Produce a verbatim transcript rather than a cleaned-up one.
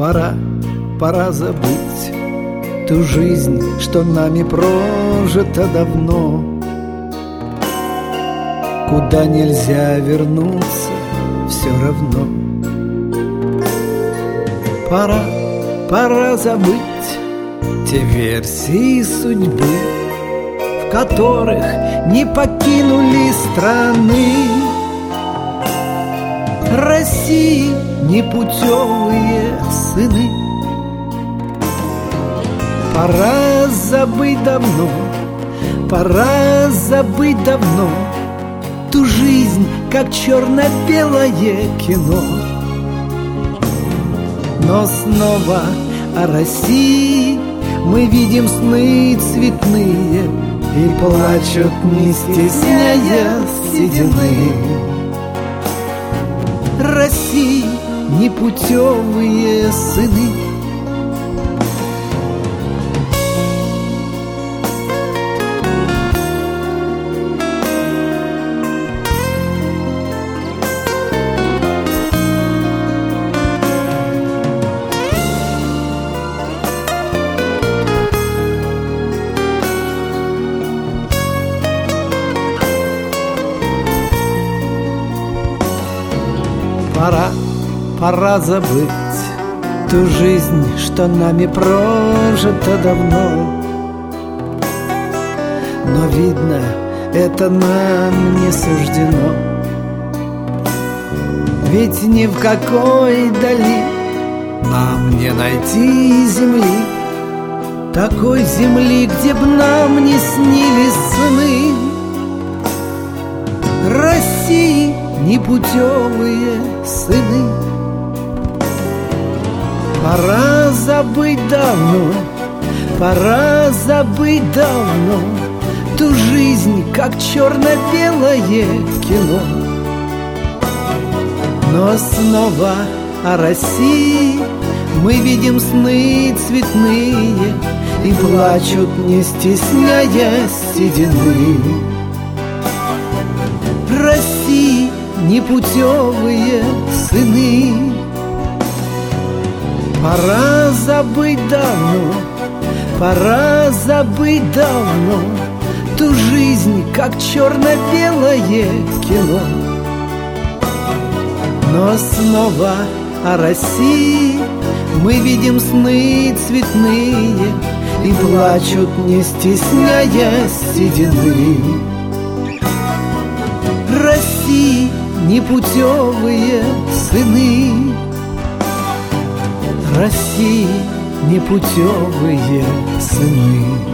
Пора, пора забыть ту жизнь, что нами прожита давно, куда нельзя вернуться все равно. Пора, пора забыть те версии судьбы, в которых не покинули страны России непутевые сыны. Пора забыть давно, пора забыть давно ту жизнь, как черно-белое кино. Но снова о России мы видим сны цветные, и плачут, не стесняя седины. России непутевые сыны. Пора, пора забыть ту жизнь, что нами прожита давно. Но видно, это нам не суждено. Ведь ни в какой дали нам не найти земли, такой земли, где б нам не снились сны. России непутевые сыны. Пора забыть давно, пора забыть давно ту жизнь, как черно-белое кино. Но снова о России мы видим сны цветные, и плачут, не стесняя седины. России непутевые сыны. Пора забыть давно, пора забыть давно ту жизнь, как черно-белое кино. Но снова о России мы видим сны цветные, и плачут, не стесняя седины. России непутевые сыны. России непутевые сыны.